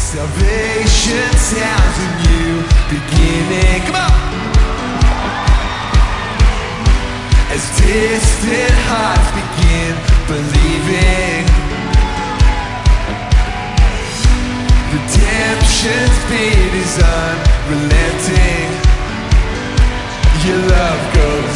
Salvation sounds a new beginning. Come on! As distant hearts begin believing, redemption's beat is unrelenting. Your love goes